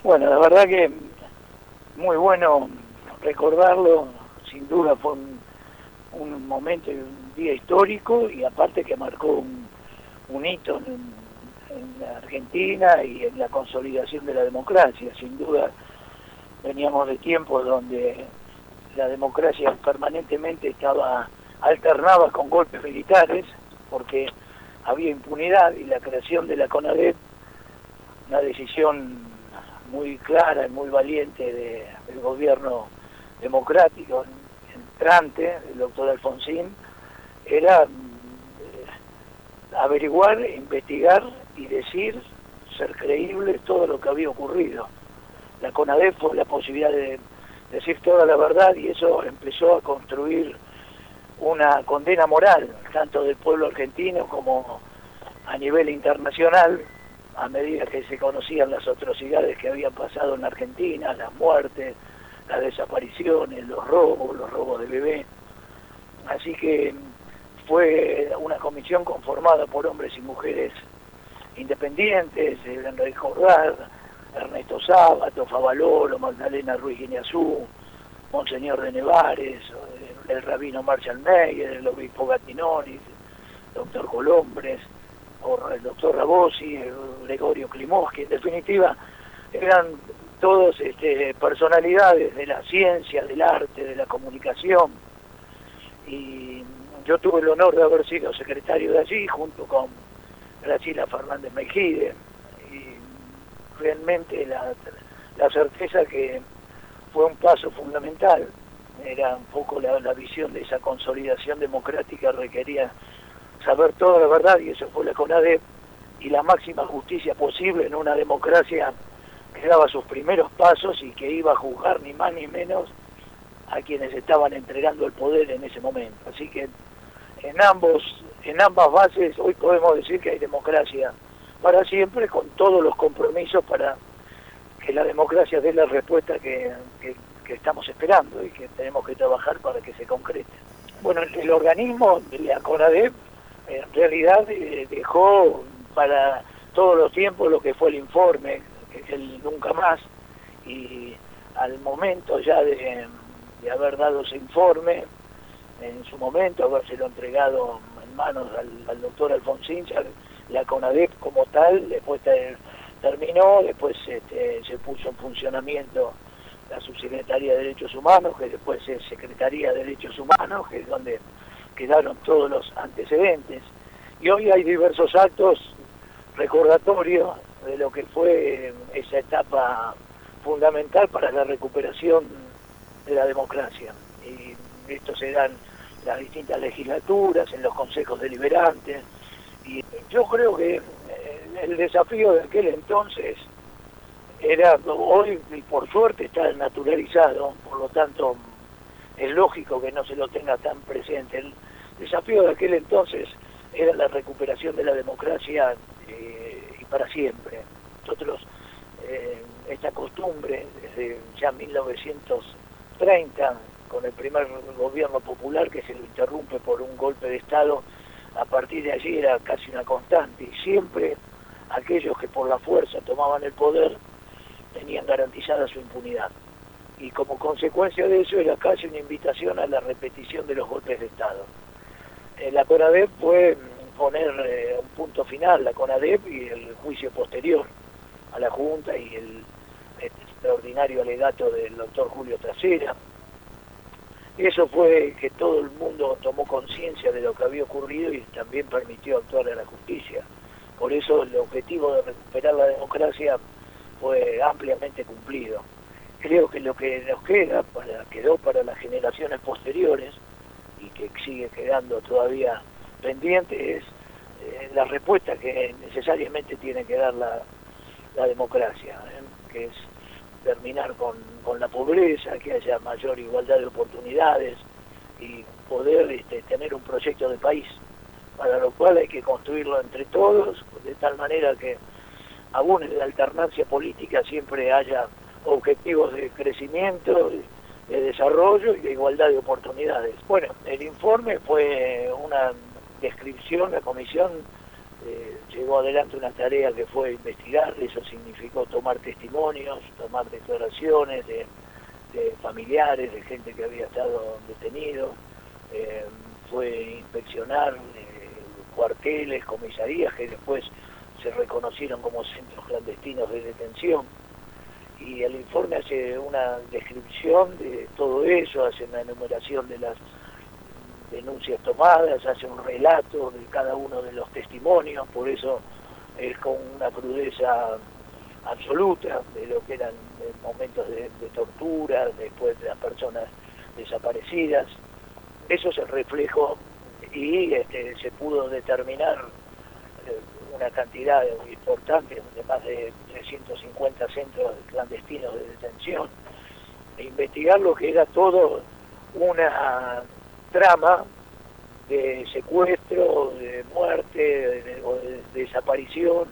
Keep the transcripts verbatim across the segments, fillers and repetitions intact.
Bueno, la verdad que muy bueno recordarlo, sin duda fue un, un momento y un día histórico, y aparte que marcó un, un hito en, en la Argentina y en la consolidación de la democracia. Sin duda veníamos de tiempos donde la democracia permanentemente estaba alternada con golpes militares, porque había impunidad, y la creación de la CONADEP, una decisión muy clara y muy valiente de, del gobierno democrático entrante, el doctor Alfonsín, era eh, averiguar, investigar y decir, ser creíble todo lo que había ocurrido. La CONADEP fue la posibilidad de decir toda la verdad, y eso empezó a construir una condena moral, tanto del pueblo argentino como a nivel internacional, a medida que se conocían las atrocidades que habían pasado en Argentina, las muertes, las desapariciones, los robos, los robos de bebé. Así que fue una comisión conformada por hombres y mujeres independientes, Enrique Jordán, Ernesto Sábato, Favaloro, Magdalena Ruiz Guiñazú, Monseñor de Nevares, el rabino Marshall Meyer, el obispo Gattinoni, el doctor Colombres, o el doctor Rabosi, el Gregorio Klimovsky. En definitiva, eran todos este, personalidades de la ciencia, del arte, de la comunicación, y yo tuve el honor de haber sido secretario de allí junto con Graciela Fernández Mejide, y realmente la, la certeza que fue un paso fundamental. Era un poco la, la visión de esa consolidación democrática, requería saber toda la verdad, y eso fue la CONADEP, y la máxima justicia posible en una democracia que daba sus primeros pasos y que iba a juzgar ni más ni menos a quienes estaban entregando el poder en ese momento. Así que en ambos, en ambas bases hoy podemos decir que hay democracia para siempre, con todos los compromisos para que la democracia dé la respuesta que, que, que estamos esperando y que tenemos que trabajar para que se concrete. Bueno, el organismo de la CONADEP en realidad eh, dejó para todos los tiempos lo que fue el informe, que es el Nunca Más, y al momento ya de, de haber dado ese informe, en su momento, habérselo entregado en manos al, al doctor Alfonsín, ya la CONADEP como tal, después te, terminó, después este, se puso en funcionamiento la Subsecretaría de Derechos Humanos, que después es Secretaría de Derechos Humanos, que es donde quedaron todos los antecedentes, y hoy hay diversos actos recordatorios de lo que fue esa etapa fundamental para la recuperación de la democracia, y esto se da en las distintas legislaturas, en los consejos deliberantes, y yo creo que el desafío de aquel entonces era, hoy por suerte está naturalizado, por lo tanto es lógico que no se lo tenga tan presente. El desafío de aquel entonces era la recuperación de la democracia eh, y para siempre. Nosotros, eh, esta costumbre, desde ya mil novecientos treinta, con el primer gobierno popular que se lo interrumpe por un golpe de Estado, a partir de allí era casi una constante, y siempre aquellos que por la fuerza tomaban el poder tenían garantizada su impunidad. Y como consecuencia de eso era casi una invitación a la repetición de los golpes de Estado. Eh, la CONADEP fue poner eh, un punto final, la CONADEP y el juicio posterior a la Junta y el, el extraordinario alegato del doctor Julio Trasera. Eso fue que todo el mundo tomó conciencia de lo que había ocurrido y también permitió actuar a la justicia. Por eso el objetivo de recuperar la democracia fue ampliamente cumplido. Creo que lo que nos queda, para, quedó para las generaciones posteriores, y que sigue quedando todavía pendiente, es eh, la respuesta que necesariamente tiene que dar la, la democracia, ¿eh? que es terminar con, con la pobreza, que haya mayor igualdad de oportunidades y poder este, tener un proyecto de país, para lo cual hay que construirlo entre todos, de tal manera que aún en la alternancia política siempre haya objetivos de crecimiento, de desarrollo y de igualdad de oportunidades. Bueno, el informe fue una descripción, la comisión eh, llevó adelante una tarea que fue investigar. Eso significó tomar testimonios, tomar declaraciones de, de familiares, de gente que había estado detenido, eh, fue inspeccionar eh, cuarteles, comisarías que después se reconocieron como centros clandestinos de detención, y el informe hace una descripción de todo eso, hace una enumeración de las denuncias tomadas, hace un relato de cada uno de los testimonios, por eso es con una crudeza absoluta de lo que eran momentos de, de tortura, después de las personas desaparecidas. Eso se reflejó y este, se pudo determinar eh, una cantidad importante, de más de trescientos cincuenta centros clandestinos de detención, e investigar lo que era todo una trama de secuestro, de muerte de, de, o de, de desaparición,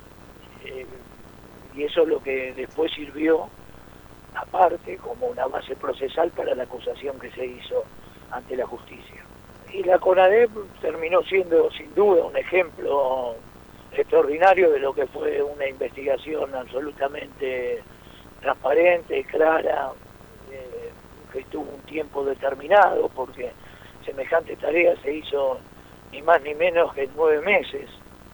eh, y eso es lo que después sirvió, aparte, como una base procesal para la acusación que se hizo ante la justicia. Y la CONADEP terminó siendo, sin duda, un ejemplo extraordinario de lo que fue una investigación absolutamente transparente, clara, eh, que tuvo un tiempo determinado, porque semejante tarea se hizo ni más ni menos que en nueve meses.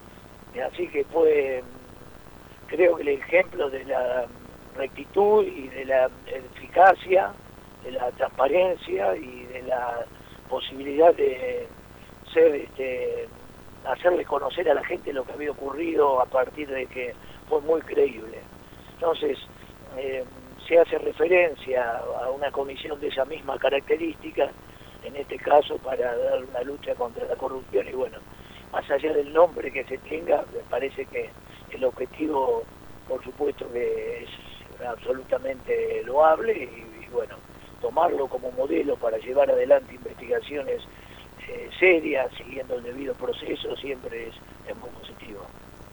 Así que fue, creo que el ejemplo de la rectitud y de la eficacia, de la transparencia y de la posibilidad de ser, este, hacerle conocer a la gente lo que había ocurrido a partir de que fue muy creíble. Entonces, eh, se hace referencia a una comisión de esa misma característica, en este caso para dar una lucha contra la corrupción, y bueno, más allá del nombre que se tenga, me parece que el objetivo, por supuesto, que es absolutamente loable, y, y bueno, tomarlo como modelo para llevar adelante investigaciones eh, serias, siguiendo el debido proceso, siempre es, es muy positivo.